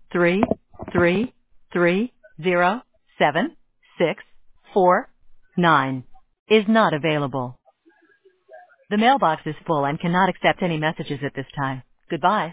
3330764 is not available. The mailbox is full and cannot accept any messages at this time. Goodbye.